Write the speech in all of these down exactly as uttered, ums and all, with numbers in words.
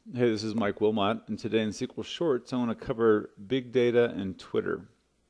Hey, this is Mike Wilmot, and today in S Q L Shorts, I want to cover big data and Twitter.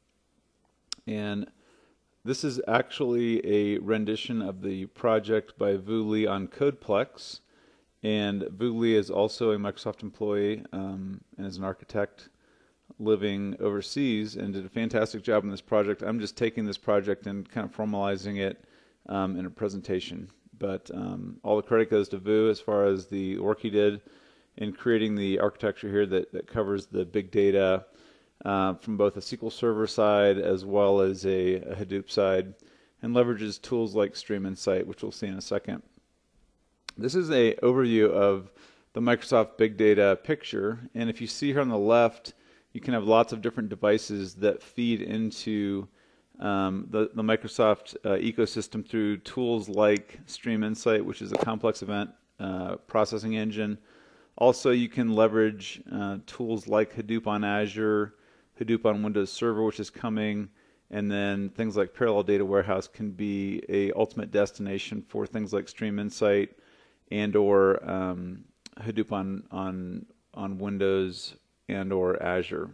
And this is actually a rendition of the project by Vu Lee on CodePlex. And Vu Lee is also a Microsoft employee um, and is an architect living overseas and did a fantastic job in this project. I'm just taking this project and kind of formalizing it um, in a presentation. But um, all the credit goes to Vu as far as the work he did in creating the architecture here that, that covers the big data uh, from both a S Q L Server side as well as a, a Hadoop side, and leverages tools like Stream Insight, which we'll see in a second. This is an overview of the Microsoft Big Data picture, and if you see here on the left, you can have lots of different devices that feed into um, the, the Microsoft uh, ecosystem through tools like Stream Insight, which is a complex event uh, processing engine. Also, you can leverage uh, tools like Hadoop on Azure, Hadoop on Windows Server, which is coming, and then things like Parallel Data Warehouse can be a ultimate destination for things like Stream Insight and or um, Hadoop on, on, on Windows and or Azure.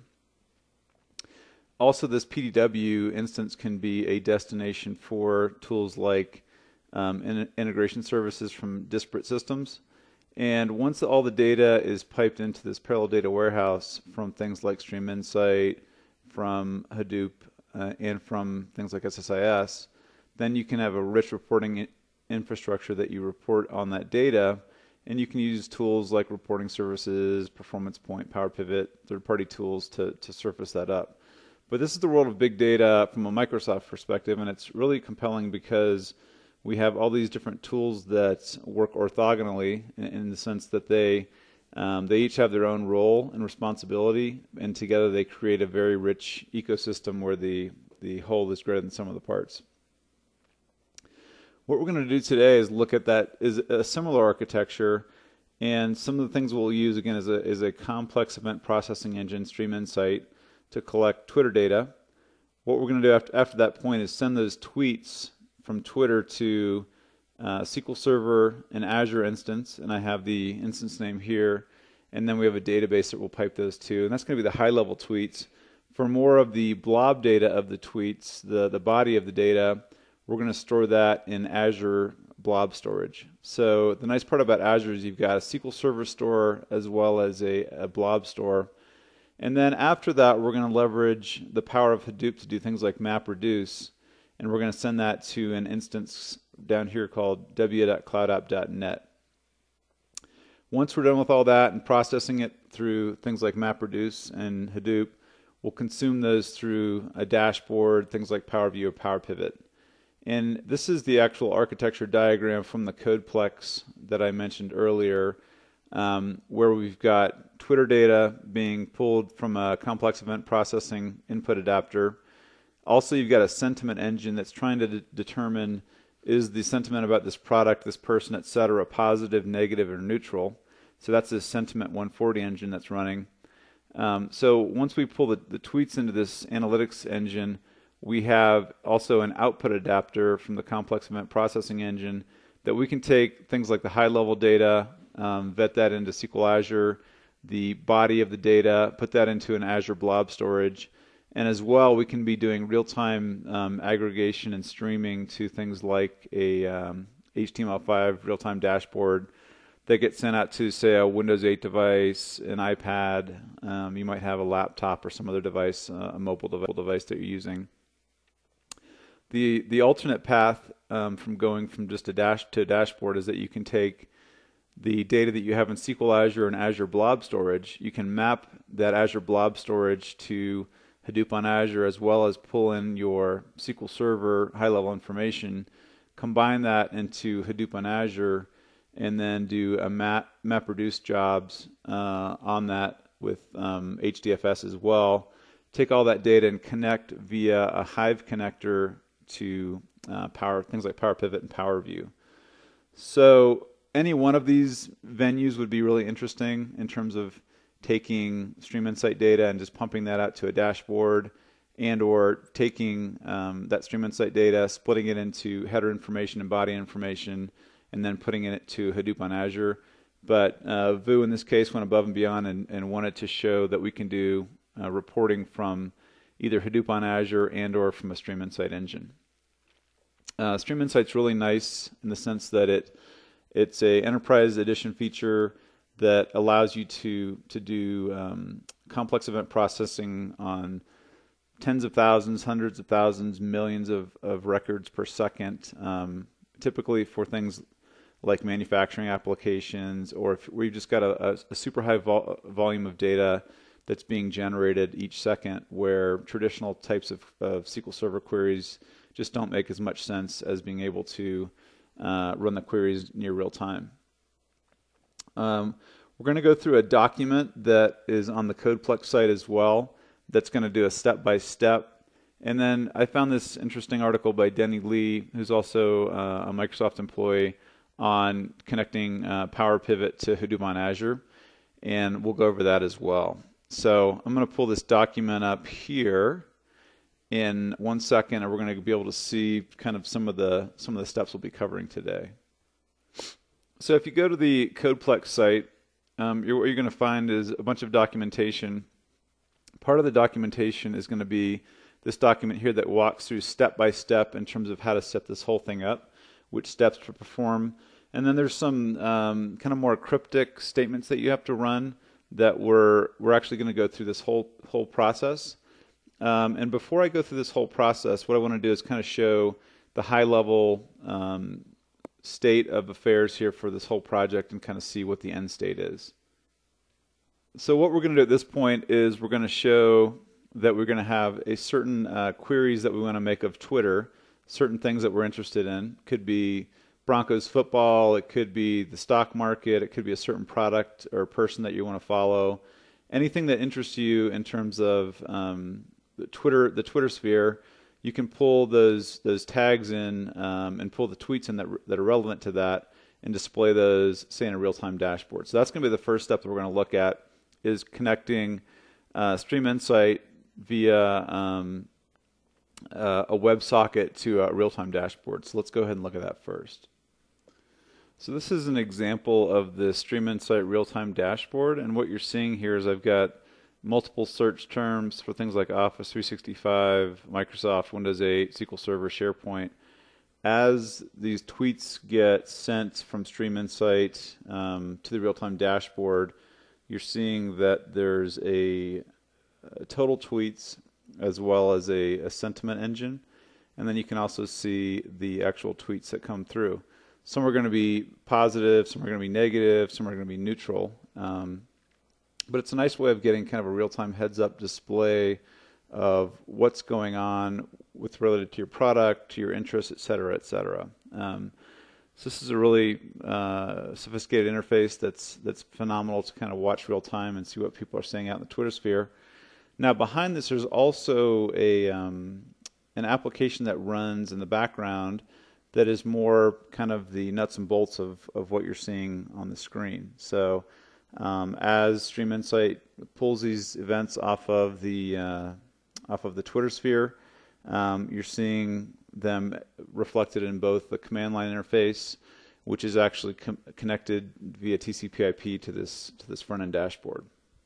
Also, this P D W instance can be a destination for tools like um, in integration services from disparate systems. And once all the data is piped into this parallel data warehouse from things like Stream Insight, from Hadoop, uh, and from things like S S I S, then you can have a rich reporting infrastructure that you report on that data, and you can use tools like reporting services, Performance Point, Power Pivot, third-party tools to, to surface that up. But this is the world of big data from a Microsoft perspective, and it's really compelling because we have all these different tools that work orthogonally in, in the sense that they um, they each have their own role and responsibility, and together they create a very rich ecosystem where the, the whole is greater than some of the parts. What we're going to do today is look at that is a similar architecture, and some of the things we'll use again is a, is a complex event processing engine, Stream Insight, to collect Twitter data. What we're going to do after, after that point is send those tweets from Twitter to uh, S Q L Server and Azure instance, and I have the instance name here, and then we have a database that will pipe those to, and that's going to be the high-level tweets. For more of the blob data of the tweets, the, the body of the data, we're going to store that in Azure blob storage. So the nice part about Azure is you've got a S Q L Server store as well as a, a blob store. And then after that, we're going to leverage the power of Hadoop to do things like MapReduce, and we're going to send that to an instance down here called w dot cloud app dot net. Once we're done with all that and processing it through things like MapReduce and Hadoop, we'll consume those through a dashboard, things like PowerView or PowerPivot. And this is the actual architecture diagram from the CodePlex that I mentioned earlier, um, where we've got Twitter data being pulled from a complex event processing input adapter. Also, you've got a sentiment engine that's trying to de determine is the sentiment about this product, this person, et cetera, positive, negative, or neutral. So that's the sentiment one forty engine that's running. Um, so once we pull the, the tweets into this analytics engine, we have also an output adapter from the complex event processing engine that we can take things like the high-level data, um, vet that into S Q L Azure, the body of the data, put that into an Azure blob storage. And as well, we can be doing real-time um, aggregation and streaming to things like a um, H T M L five real-time dashboard that gets sent out to, say, a Windows eight device, an iPad. Um, you might have a laptop or some other device, uh, a mobile device that you're using. The, the alternate path um, from going from just a dash to a dashboard is that you can take the data that you have in S Q L Azure and Azure Blob Storage. You can map that Azure Blob Storage to Hadoop on Azure, as well as pull in your S Q L Server high-level information, combine that into Hadoop on Azure, and then do a map MapReduce jobs uh, on that with um, H D F S as well. Take all that data and connect via a Hive connector to uh, power things like PowerPivot and PowerView. So any one of these venues would be really interesting in terms of taking Stream Insight data and just pumping that out to a dashboard, and or taking um, that Stream Insight data, splitting it into header information and body information, and then putting it to Hadoop on Azure. But uh, V U in this case went above and beyond and, and wanted to show that we can do uh, reporting from either Hadoop on Azure and or from a Stream Insight engine. Uh, Stream Insight's really nice in the sense that it it's a enterprise edition feature that allows you to to do um, complex event processing on tens of thousands, hundreds of thousands, millions of, of records per second, um, typically for things like manufacturing applications, or if we've just got a, a, a super high vol volume of data that's being generated each second, where traditional types of, of S Q L Server queries just don't make as much sense as being able to uh, run the queries near real time. Um, we're going to go through a document that is on the CodePlex site as well that's going to do a step-by-step. And then I found this interesting article by Denny Lee, who's also uh, a Microsoft employee, on connecting uh, Power Pivot to Hadoop on Azure, and we'll go over that as well. So I'm going to pull this document up here in one second, and we're going to be able to see kind of some of the some of the steps we'll be covering today. So if you go to the CodePlex site, um, you're, what you're going to find is a bunch of documentation. Part of the documentation is going to be this document here that walks through step by step in terms of how to set this whole thing up, which steps to perform. And then there's some um, kind of more cryptic statements that you have to run that we're, we're actually going to go through this whole, whole process. Um, and before I go through this whole process, what I want to do is kind of show the high level um, state of affairs here for this whole project and kind of see what the end state is. So what we're going to do at this point is we're going to show that we're going to have a certain uh, queries that we want to make of Twitter, certain things that we're interested in. Could be Broncos football, it could be the stock market, it could be a certain product or person that you want to follow. Anything that interests you in terms of um, the Twitter, the Twitter sphere, you can pull those those tags in um, and pull the tweets in that that are relevant to that and display those, say, in a real-time dashboard. So that's going to be the first step that we're going to look at, is connecting uh, Stream Insight via um, uh, a WebSocket to a real-time dashboard. So let's go ahead and look at that first. So this is an example of the Stream Insight real-time dashboard, and what you're seeing here is I've got multiple search terms for things like Office three sixty-five, Microsoft, Windows eight, S Q L Server, SharePoint. As these tweets get sent from Stream Insight um, to the real-time dashboard, you're seeing that there's a, a total tweets as well as a, a sentiment engine, and then you can also see the actual tweets that come through. Some are going to be positive, some are going to be negative, some are going to be neutral. Um, but it's a nice way of getting kind of a real-time heads-up display of what's going on with related to your product, to your interests, et cetera, et cetera. Um, so this is a really uh, sophisticated interface that's that's phenomenal to kind of watch real-time and see what people are saying out in the Twitter sphere. Now behind this, there's also a um, an application that runs in the background that is more kind of the nuts and bolts of, of what you're seeing on the screen. So um, as Stream Insight pulls these events off of the uh, off of the Twitter sphere, um, you're seeing them reflected in both the command line interface, which is actually com connected via T C P I P to this to this front end dashboard.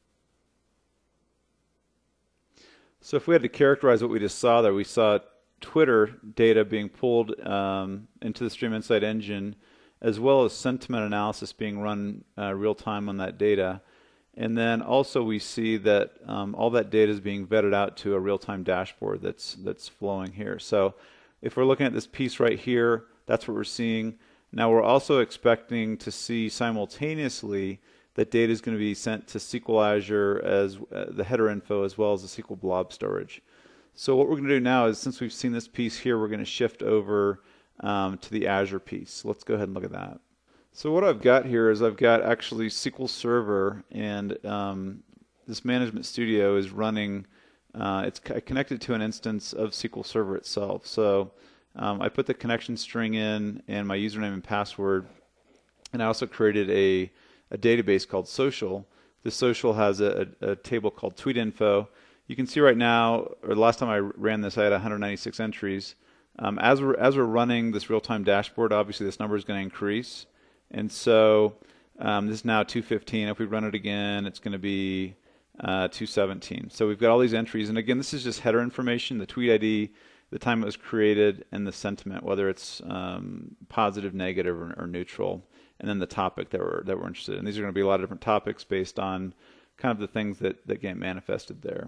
So if we had to characterize what we just saw there, we saw Twitter data being pulled um, into the Stream Insight engine, as well as sentiment analysis being run uh, real time on that data. And then also we see that um, all that data is being vetted out to a real-time dashboard that's that's flowing here. So if we're looking at this piece right here, that's what we're seeing. Now we're also expecting to see simultaneously that data is going to be sent to S Q L Azure as uh, the header info as well as the S Q L blob storage. So what we're going to do now is, since we've seen this piece here, we're going to shift over um, to the Azure piece. Let's go ahead and look at that. So what I've got here is I've got actually S Q L Server, and um, this Management Studio is running, uh, it's connected to an instance of S Q L Server itself. So um, I put the connection string in and my username and password, and I also created a, a database called Social. This Social has a, a, a table called Tweet Info. You can see right now, or the last time I ran this, I had one hundred ninety-six entries. Um, as we're as we're running this real-time dashboard, obviously this number is going to increase. And so Um, this is now two fifteen. If we run it again, it's going to be uh, two seventeen. So we've got all these entries. And again, this is just header information, the tweet I D, the time it was created, and the sentiment, whether it's um, positive, negative, or, or neutral, and then the topic that we're, that we're interested in. These are going to be a lot of different topics based on kind of the things that, that get manifested there.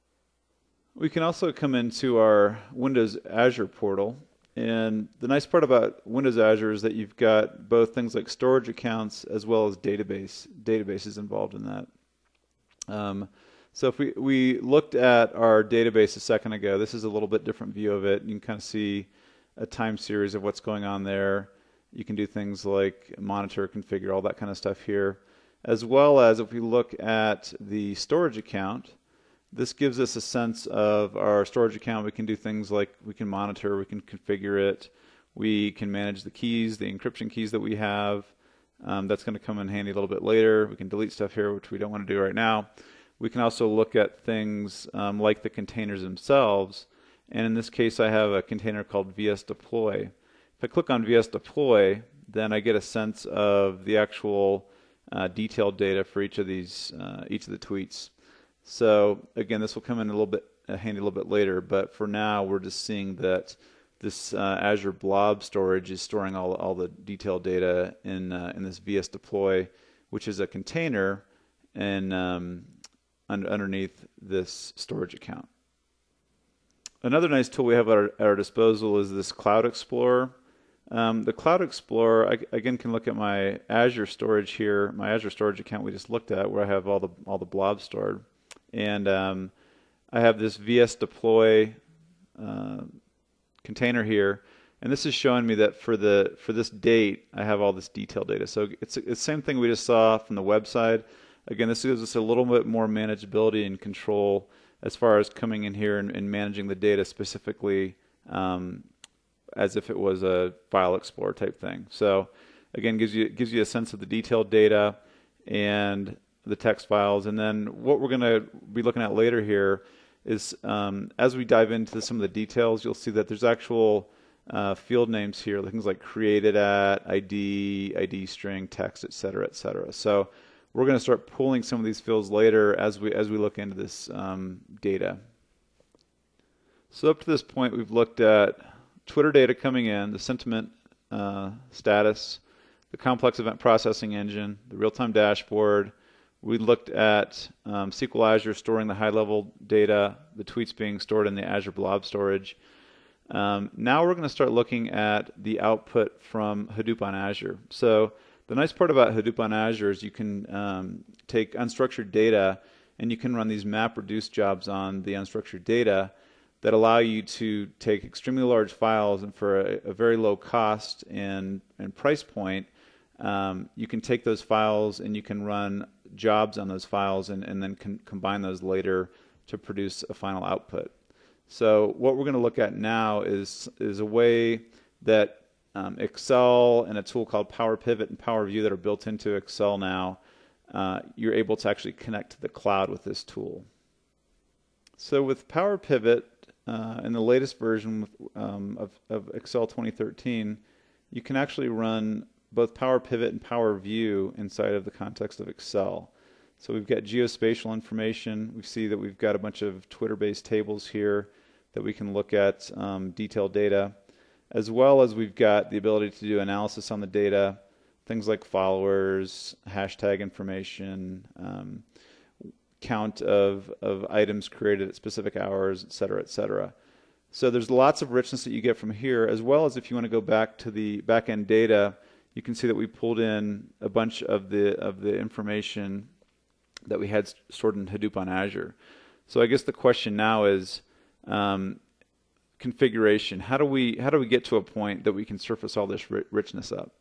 We can also come into our Windows Azure portal. And the nice part about Windows Azure is that you've got both things like storage accounts as well as database databases involved in that. Um, so if we, we looked at our database a second ago, this is a little bit different view of it. You can kind of see a time series of what's going on there. You can do things like monitor, configure, all that kind of stuff here. As well as if we look at the storage account, this gives us a sense of our storage account. We can do things like we can monitor, we can configure it, we can manage the keys, the encryption keys that we have. Um, that's going to come in handy a little bit later. We can delete stuff here, which we don't want to do right now. We can also look at things um, like the containers themselves. And in this case, I have a container called V S Deploy. If I click on V S Deploy, then I get a sense of the actual uh, detailed data for each of these, uh, each of the tweets. So again, this will come in a little bit uh, handy a little bit later, but for now we're just seeing that this uh, Azure Blob storage is storing all all the detailed data in uh, in this V S Deploy, which is a container and um, un underneath this storage account. Another nice tool we have at our, at our disposal is this Cloud Explorer. Um, the Cloud Explorer, I again can look at my Azure storage here, my Azure storage account we just looked at, where I have all the all the blobs stored. And um, I have this V S Deploy uh, container here, and this is showing me that for the for this date I have all this detailed data. So it's, it's the same thing we just saw from the website. Again, this gives us a little bit more manageability and control as far as coming in here and, and managing the data specifically um, as if it was a file explorer type thing. So again, gives you gives you a sense of the detailed data and the text files. And then what we're going to be looking at later here is um, as we dive into some of the details, you'll see that there's actual uh, field names here, things like created at, I D, I D string, text, et cetera, et cetera. So we're going to start pulling some of these fields later as we as we look into this um, data. So up to this point, we've looked at Twitter data coming in, the sentiment uh, status, the complex event processing engine, the real-time dashboard. We looked at um, S Q L Azure storing the high-level data, the tweets being stored in the Azure Blob storage. Um, now we're going to start looking at the output from Hadoop on Azure. So the nice part about Hadoop on Azure is you can um, take unstructured data and you can run these map-reduce jobs on the unstructured data that allow you to take extremely large files, and for a, a very low cost and, and price point, um, you can take those files and you can run jobs on those files and, and then con combine those later to produce a final output. So what we're going to look at now is, is a way that um, Excel and a tool called Power Pivot and Power View that are built into Excel now, uh, you're able to actually connect to the cloud with this tool. So with Power Pivot, uh, in the latest version um, of, of Excel twenty thirteen, you can actually run both Power Pivot and Power View inside of the context of Excel. So we've got geospatial information. We see that we've got a bunch of Twitter-based tables here that we can look at um, detailed data, as well as we've got the ability to do analysis on the data, things like followers, hashtag information, um, count of, of items created at specific hours, et cetera, et cetera. So there's lots of richness that you get from here, as well as if you want to go back to the back-end data, you can see that we pulled in a bunch of the of the information that we had stored in Hadoop on Azure. So I guess the question now is um, configuration. How do we how do we get to a point that we can surface all this ri richness up?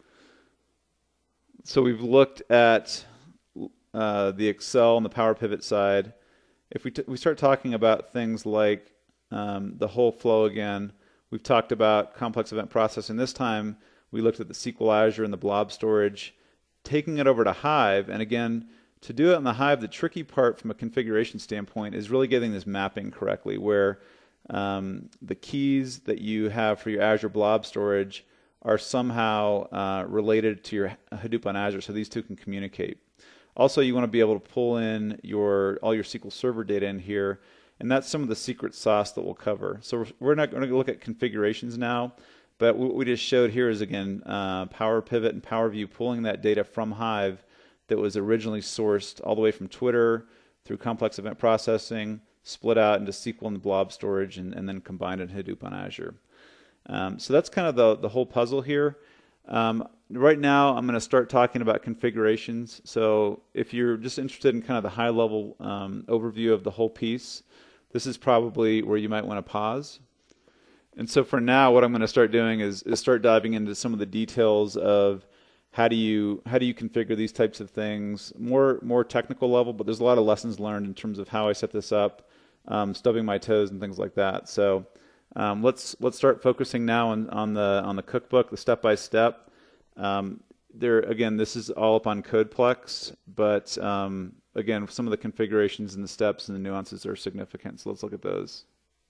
So we've looked at uh, the Excel and the Power Pivot side. If we t we start talking about things like um, the whole flow again, we've talked about complex event processing. This time we looked at the S Q L Azure and the blob storage, taking it over to Hive. And again, to do it in the Hive, the tricky part from a configuration standpoint is really getting this mapping correctly, where um, the keys that you have for your Azure blob storage are somehow uh, related to your Hadoop on Azure, so these two can communicate. Also, you want to be able to pull in your all your S Q L Server data in here, and that's some of the secret sauce that we'll cover. So we're not going to look at configurations now, but what we just showed here is, again, uh, Power Pivot and Power View pulling that data from Hive that was originally sourced all the way from Twitter through complex event processing, split out into S Q L and blob storage, and, and then combined in Hadoop on Azure. Um, so that's kind of the, the whole puzzle here. Um, right now, I'm going to start talking about configurations. So if you're just interested in kind of the high-level um, overview of the whole piece, this is probably where you might want to pause. And so for now, what I'm going to start doing is, is start diving into some of the details of how do you how do you configure these types of things, more more technical level, but there's a lot of lessons learned in terms of how I set this up, um, stubbing my toes and things like that. So um, let's let's start focusing now on, on the on the cookbook, the step by step. Um, there again, this is all up on CodePlex, but um, again, some of the configurations and the steps and the nuances are significant. So let's look at those.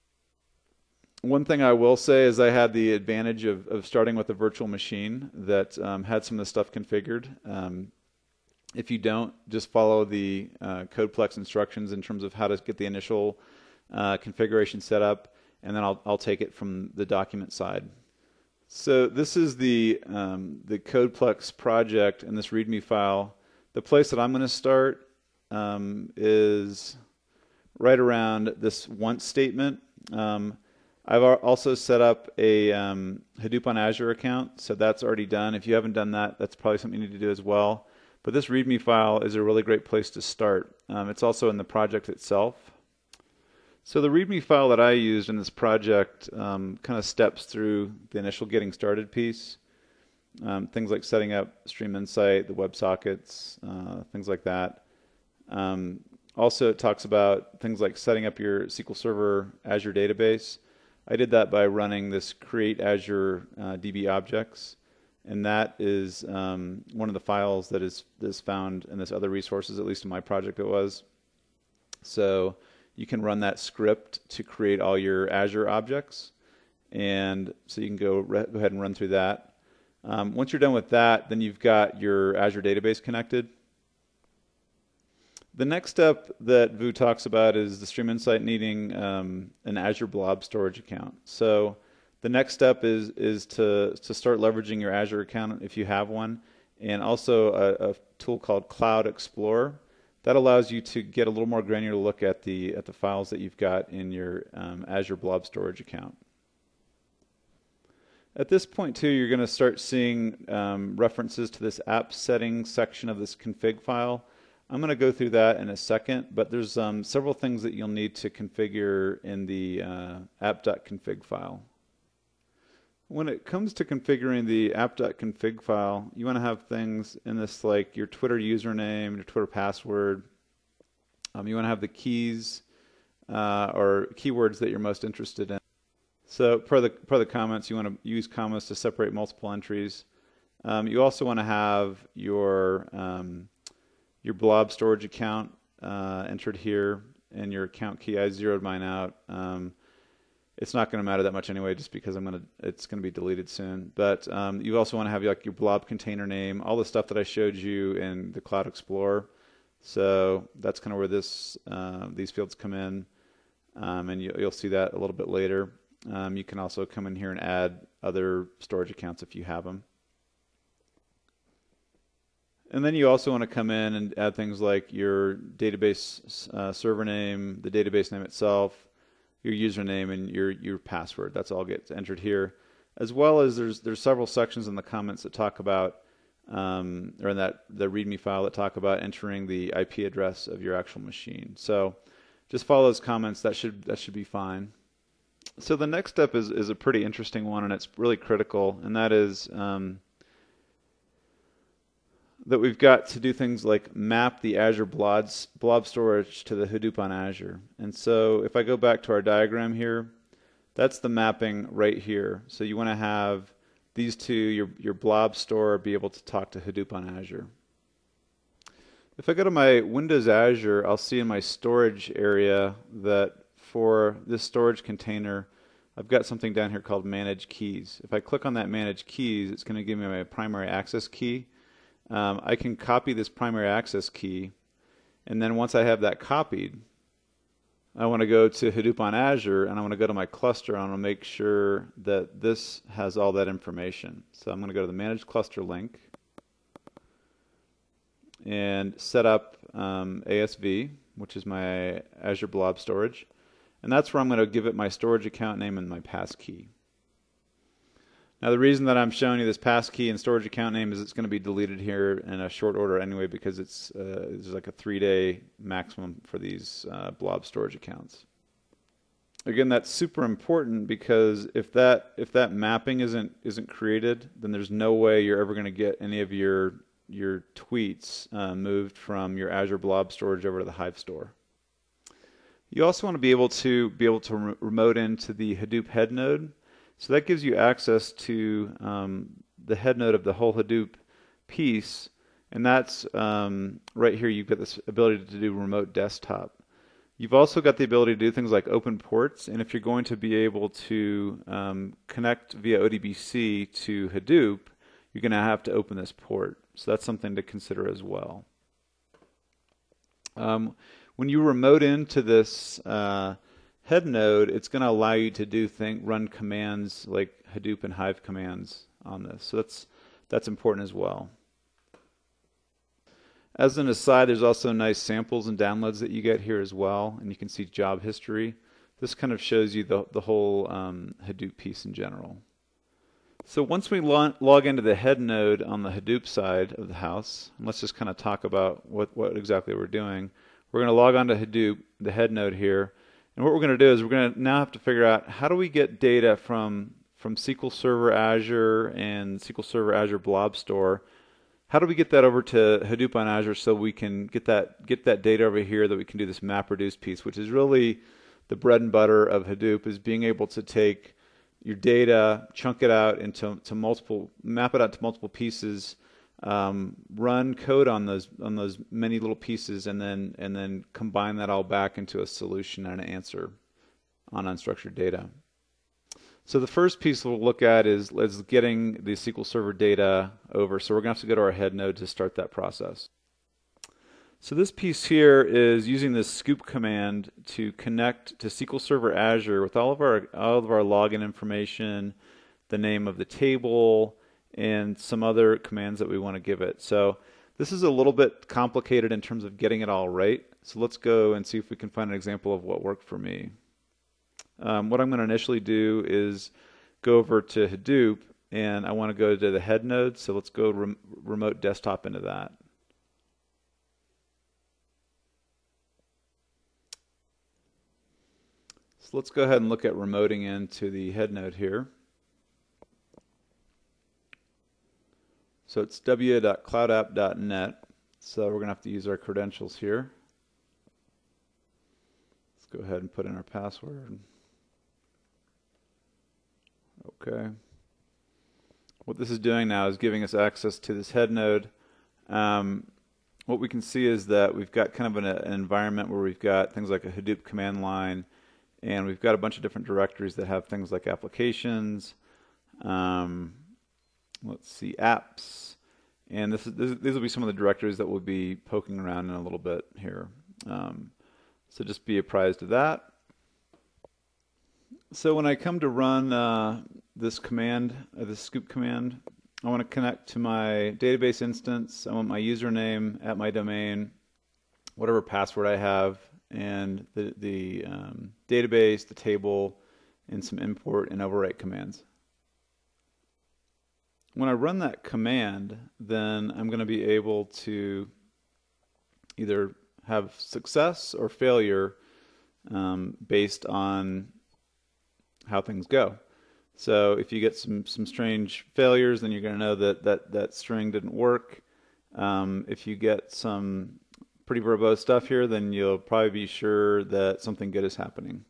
One thing I will say is I had the advantage of, of starting with a virtual machine that um, had some of the stuff configured. Um, if you don't, just follow the uh, CodePlex instructions in terms of how to get the initial uh, configuration set up, and then I'll, I'll take it from the document side. So this is the, um, the CodePlex project and this README file. The place that I'm going to start um, is right around this once statement. Um, I've also set up a um, Hadoop on Azure account, so that's already done. If you haven't done that, that's probably something you need to do as well. But this README file is a really great place to start. Um, it's also in the project itself. So the README file that I used in this project um, kind of steps through the initial getting started piece. Um, things like setting up Stream Insight, the WebSockets, uh, things like that. Um, also, it talks about things like setting up your S Q L Server Azure database. I did that by running this create Azure uh, D B objects, and that is um, one of the files that is, is found in this other resources, at least in my project it was. So you can run that script to create all your Azure objects, and so you can go, go ahead and run through that. Um, once you're done with that, then you've got your Azure database connected. The next step that Vu talks about is the Stream Insight needing um, an Azure Blob storage account. So the next step is is to to start leveraging your Azure account if you have one, and also a, a tool called Cloud Explorer that allows you to get a little more granular look at the at the files that you've got in your um, Azure Blob storage account. At this point too, you're going to start seeing um, references to this app settings section of this config file. I'm going to go through that in a second, but there's um, several things that you'll need to configure in the uh, app.config file. When it comes to configuring the app.config file, you want to have things in this like your Twitter username, your Twitter password. Um, you want to have the keys uh, or keywords that you're most interested in. So per the, per the comments, you want to use commas to separate multiple entries. Um, you also want to have your um, your blob storage account uh, entered here, and your account key. I zeroed mine out. Um, it's not going to matter that much anyway, just because I'm going to. It's going to be deleted soon. But um, you also want to have like your blob container name, all the stuff that I showed you in the Cloud Explorer. So that's kind of where this uh, these fields come in, um, and you, you'll see that a little bit later. Um, you can also come in here and add other storage accounts if you have them. And then you also want to come in and add things like your database uh, server name, the database name itself, your username, and your your password. That's all gets entered here, as well as there's there's several sections in the comments that talk about, um, or in that the README file that talk about entering the I P address of your actual machine. So just follow those comments. That should that should be fine. So the next step is is a pretty interesting one, and it's really critical, and that is. Um, that we've got to do things like map the Azure blob, blob storage to the Hadoop on Azure. And so if I go back to our diagram here, that's the mapping right here. So you want to have these two, your, your blob store, be able to talk to Hadoop on Azure. If I go to my Windows Azure, I'll see in my storage area that for this storage container, I've got something down here called Manage Keys. If I click on that Manage Keys, it's going to give me my primary access key. Um, I can copy this primary access key, and then once I have that copied, I want to go to Hadoop on Azure, and I want to go to my cluster, and I want to make sure that this has all that information. So I'm going to go to the Manage Cluster link and set up um, A S V, which is my Azure Blob Storage. And that's where I'm going to give it my storage account name and my passkey. Now the reason that I'm showing you this passkey and storage account name is it's going to be deleted here in a short order anyway, because it's uh, there's like a three-day maximum for these uh, blob storage accounts. Again, that's super important, because if that if that mapping isn't isn't created, then there's no way you're ever going to get any of your your tweets uh, moved from your Azure Blob Storage over to the Hive store. You also want to be able to be able to re remote into the Hadoop head node. So that gives you access to um, the head node of the whole Hadoop piece, and that's um, right here. You've got this ability to do remote desktop. You've also got the ability to do things like open ports, and if you're going to be able to um, connect via O D B C to Hadoop, you're going to have to open this port. So that's something to consider as well. Um, when you remote into this uh, head node, it's going to allow you to do thing, run commands like Hadoop and Hive commands on this. So that's that's important as well. As an aside, there's also nice samples and downloads that you get here as well, and you can see job history. This kind of shows you the, the whole um, Hadoop piece in general. So once we lo log into the head node on the Hadoop side of the house, and let's just kind of talk about what, what exactly we're doing. We're going to log on to Hadoop, the head node here, and what we're going to do is we're going to now have to figure out how do we get data from, from S Q L Server Azure and S Q L Server Azure Blob Store. How do we get that over to Hadoop on Azure so we can get that, get that data over here that we can do this MapReduce piece, which is really the bread and butter of Hadoop, is being able to take your data, chunk it out into to multiple, map it out to multiple pieces, um, run code on those on those many little pieces, and then and then combine that all back into a solution and an answer on unstructured data. So the first piece we'll look at is, is getting the S Q L Server data over. So we're going to have to go to our head node to start that process. So this piece here is using this scoop command to connect to S Q L Server Azure with all of our all of our login information, the name of the table, and some other commands that we want to give it. So this is a little bit complicated in terms of getting it all right. So let's go and see if we can find an example of what worked for me. Um, what I'm going to initially do is go over to Hadoop, and I want to go to the head node. So let's go rem remote desktop into that. So let's go ahead and look at remoting into the head node here. So it's w dot cloud app dot net. So we're going to have to use our credentials here. Let's go ahead and put in our password. Okay. What this is doing now is giving us access to this head node. Um, what we can see is that we've got kind of an, an environment where we've got things like a Hadoop command line, and we've got a bunch of different directories that have things like applications, um, let's see, apps, and this is, this, these will be some of the directories that we'll be poking around in a little bit here. Um, so just be apprised of that. So when I come to run uh, this command, uh, this scoop command, I want to connect to my database instance. I want my username at my domain, whatever password I have, and the, the um, database, the table, and some import and overwrite commands. When I run that command, then I'm going to be able to either have success or failure um, based on how things go. So if you get some, some strange failures, then you're going to know that, that that string didn't work. Um, if you get some pretty verbose stuff here, then you'll probably be sure that something good is happening.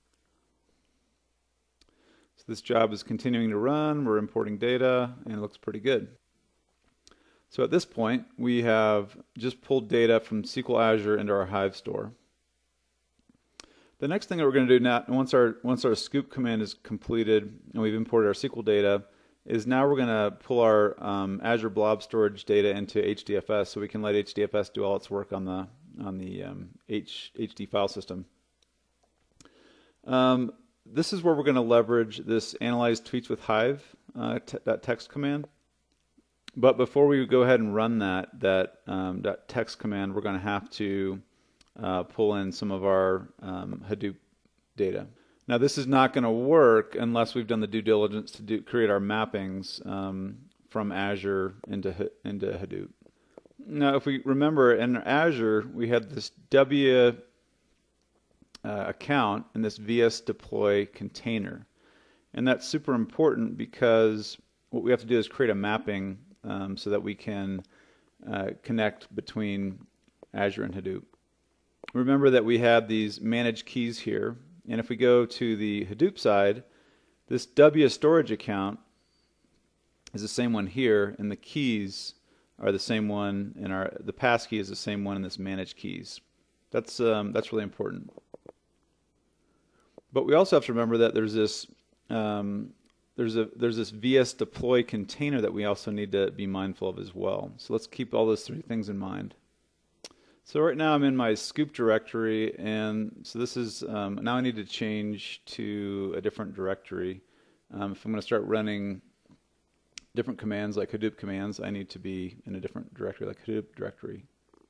So this job is continuing to run. We're importing data, and it looks pretty good. So at this point, we have just pulled data from S Q L Azure into our Hive store. The next thing that we're going to do now, once our once our scoop command is completed and we've imported our S Q L data, is now we're going to pull our um, Azure Blob Storage data into H D F S, so we can let H D F S do all its work on the on the um, H, HD file system. Um, this is where we're going to leverage this analyze tweets with Hive uh, that text command. But before we go ahead and run that that, um, that text command, we're going to have to uh, pull in some of our um, Hadoop data. Now this is not going to work unless we've done the due diligence to do, create our mappings um, from Azure into into Hadoop. Now if we remember, in Azure we had this W uh, account and this V S deploy container, and that's super important because what we have to do is create a mapping um, so that we can uh, connect between Azure and Hadoop. Remember that we have these managed keys here, and if we go to the Hadoop side, this W storage account is the same one here, and the keys are the same one in our, the passkey is the same one in this managed keys. That's um, that's really important. But we also have to remember that there's this um, there's a there's this V S deploy container that we also need to be mindful of as well. So let's keep all those three things in mind. So right now I'm in my scoop directory, and so this is um, now I need to change to a different directory. Um, if I'm going to start running different commands like Hadoop commands, I need to be in a different directory like Hadoop directory.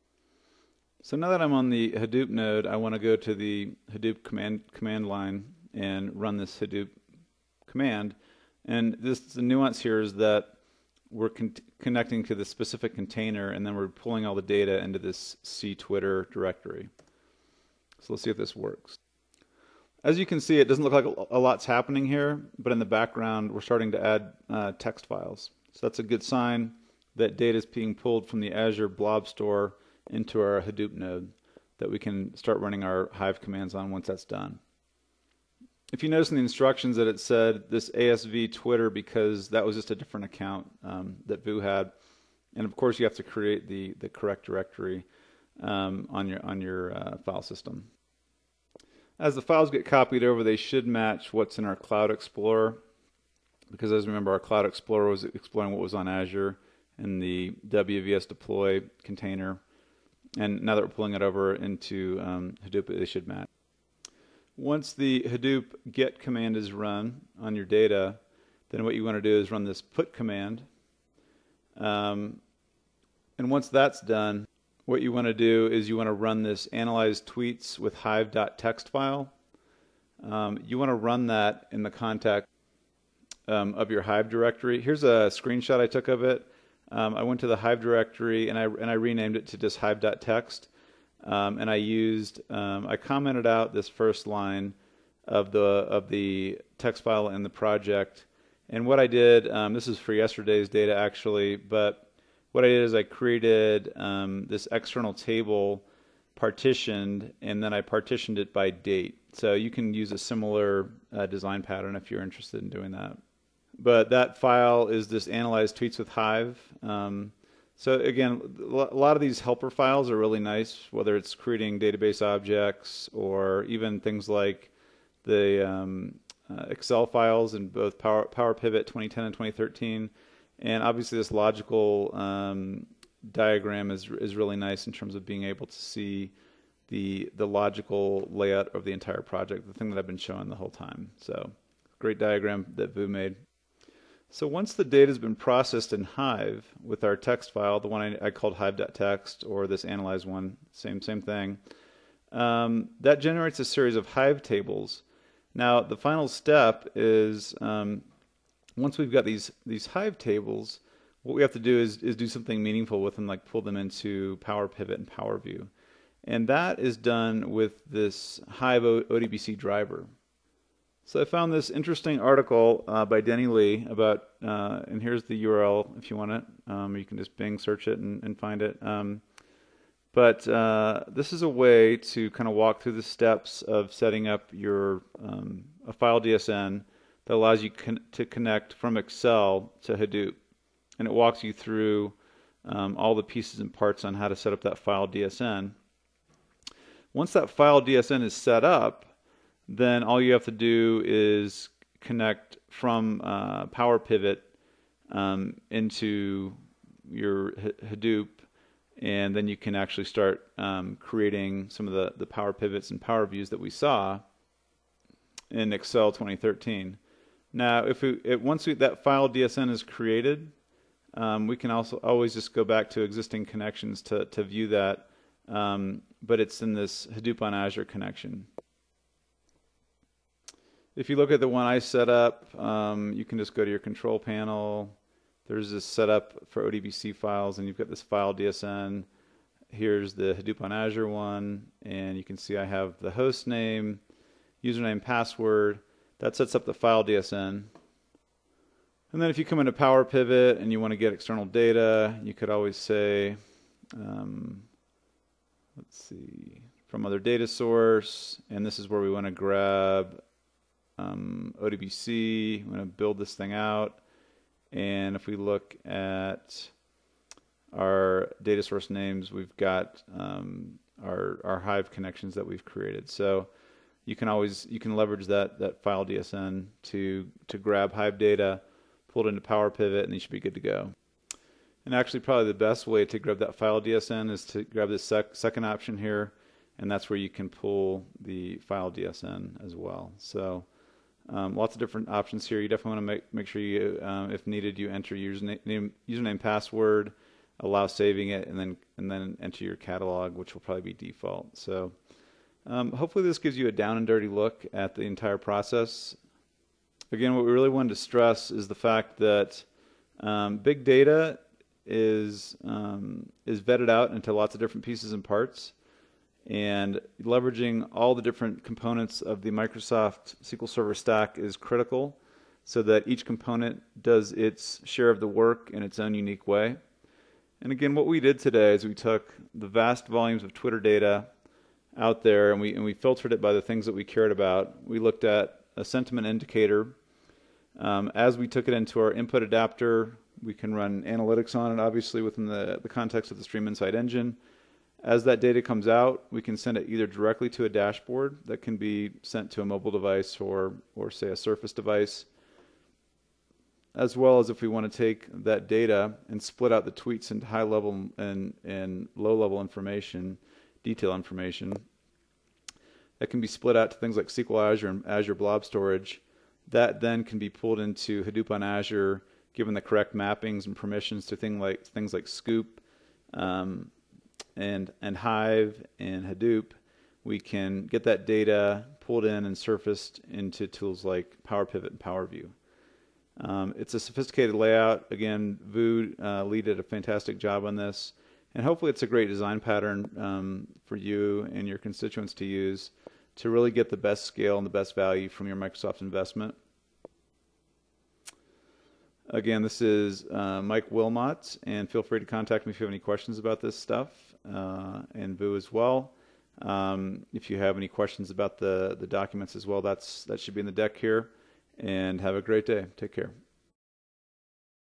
So now that I'm on the Hadoop node, I want to go to the Hadoop command command line and run this Hadoop command. And this the nuance here is that we're con connecting to the specific container, and then we're pulling all the data into this C Twitter directory. So let's see if this works. As you can see, it doesn't look like a lot's happening here, but in the background we're starting to add uh, text files. So that's a good sign that data is being pulled from the Azure Blob Store into our Hadoop node that we can start running our Hive commands on once that's done. If you notice in the instructions that it said this A S V Twitter because that was just a different account um, that Vu had, and of course you have to create the the correct directory um, on your on your uh, file system. As the files get copied over, they should match what's in our Cloud Explorer, because as remember, our Cloud Explorer was exploring what was on Azure in the W V S deploy container, and now that we're pulling it over into um, Hadoop, they should match. Once the Hadoop get command is run on your data, then what you want to do is run this put command. Um, and once that's done, what you want to do is you want to run this analyze tweets with hive.txt file. Um, you want to run that in the context um, of your Hive directory. Here's a screenshot I took of it. Um, I went to the Hive directory and I, and I renamed it to just hive.txt. Um, and I used, um, I commented out this first line of the of the text file in the project. And what I did, um, this is for yesterday's data actually, but what I did is I created um, this external table partitioned, and then I partitioned it by date. So you can use a similar uh, design pattern if you're interested in doing that. But that file is this analyze tweets with Hive. Um, So again, a lot of these helper files are really nice, whether it's creating database objects or even things like the um, uh, Excel files in both Power, Power Pivot twenty ten and twenty thirteen. And obviously this logical um, diagram is, is really nice in terms of being able to see the, the logical layout of the entire project, the thing that I've been showing the whole time. So great diagram that Vu made. So once the data has been processed in Hive with our text file, the one I, I called hive.txt, or this analyze one, same same thing, um, that generates a series of Hive tables. Now the final step is um, once we've got these these Hive tables, what we have to do is, is do something meaningful with them, like pull them into Power Pivot and Power View. And that is done with this Hive O D B C driver. So I found this interesting article uh, by Denny Lee about, uh, and here's the U R L if you want it. Um, you can just Bing search it and, and find it. Um, but uh, this is a way to kind of walk through the steps of setting up your um, a file D S N that allows you con to connect from Excel to Hadoop. And it walks you through um, all the pieces and parts on how to set up that file D S N. Once that file D S N is set up, then all you have to do is connect from uh, Power Pivot um, into your Hadoop, and then you can actually start um, creating some of the, the Power Pivots and Power Views that we saw in Excel twenty thirteen. Now, if we, it, once we, that file D S N is created, um, we can also always just go back to existing connections to, to view that, um, but it's in this Hadoop on Azure connection. If you look at the one I set up, um, you can just go to your control panel. There's this setup for O D B C files, and you've got this file D S N. Here's the Hadoop on Azure one, and you can see I have the host name, username, password. That sets up the file D S N. And then if you come into Power Pivot and you want to get external data, you could always say, um, let's see, from other data source, and this is where we want to grab um, O D B C. We want to build this thing out. And if we look at our data source names, we've got um, our, our Hive connections that we've created. So you can always, you can leverage that, that file D S N to, to grab Hive data, pull it into Power Pivot, and you should be good to go. And actually probably the best way to grab that file D S N is to grab this sec second option here, and that's where you can pull the file D S N as well. So um, lots of different options here. You definitely want to make, make sure you, um, if needed, you enter username, username, password, allow saving it, and then, and then enter your catalog, which will probably be default. So Um, hopefully this gives you a down and dirty look at the entire process. Again, what we really wanted to stress is the fact that um, big data is, um, is vetted out into lots of different pieces and parts, and leveraging all the different components of the Microsoft S Q L Server stack is critical so that each component does its share of the work in its own unique way. And again, what we did today is we took the vast volumes of Twitter data out there, and we and we filtered it by the things that we cared about. We looked at a sentiment indicator. Um, as we took it into our input adapter, we can run analytics on it, obviously within the, the context of the Stream Insight engine. As that data comes out, we can send it either directly to a dashboard that can be sent to a mobile device or, or say a Surface device, as well as if we want to take that data and split out the tweets into high level and, and low level information, detail information, that can be split out to things like S Q L Azure and Azure Blob Storage. That then can be pulled into Hadoop on Azure, given the correct mappings and permissions to thing like, things like Scoop um, and, and Hive and Hadoop. We can get that data pulled in and surfaced into tools like Power Pivot and Power View. Um, it's a sophisticated layout. Again, Vu uh, Lee did a fantastic job on this. And hopefully it's a great design pattern um, for you and your constituents to use to really get the best scale and the best value from your Microsoft investment. Again, this is uh, Mike Wilmot, and feel free to contact me if you have any questions about this stuff, uh, and Vu as well. Um, if you have any questions about the, the documents as well, that's, that should be in the deck here. And have a great day. Take care.